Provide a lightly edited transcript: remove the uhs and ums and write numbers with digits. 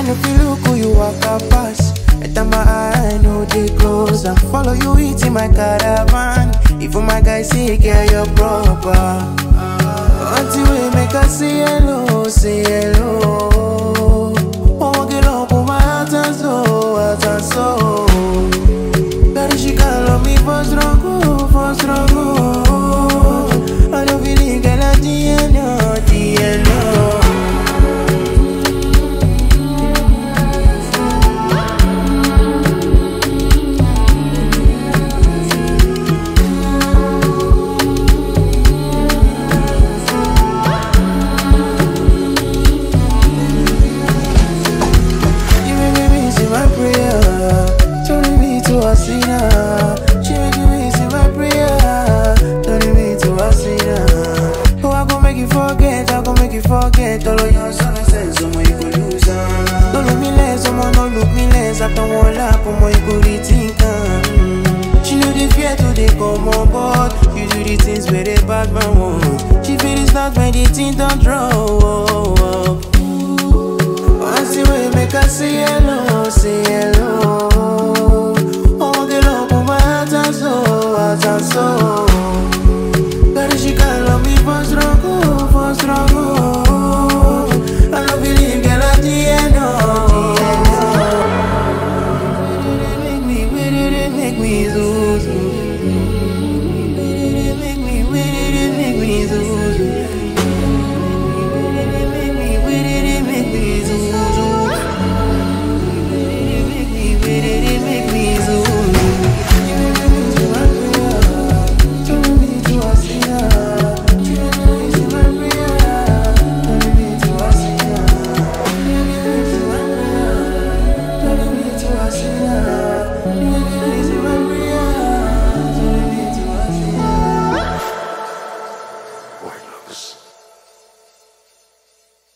if you look who you walk a pass, I turn my eye, no they close. And follow you eating my caravan. Even my guy say, girl, you're proper. Until we make us say hello, say hello. Oh, get up on my heart and soul, heart and soul. Daddy, she can't love me for struggle, for struggle. I don't believe that I DNO, DNO. She making me see my prayer, turning me to a sinner. Oh, I gon' make you forget, I gon' make you forget all of your sense, someone you could lose. Don't look me less, someone don't look me less. After one lap, someone you could rethink. She know the fear to they come on board. You do the things where they bad man won't. She feel it's not when the thing don't draw. Once you will make her say hello, say hello.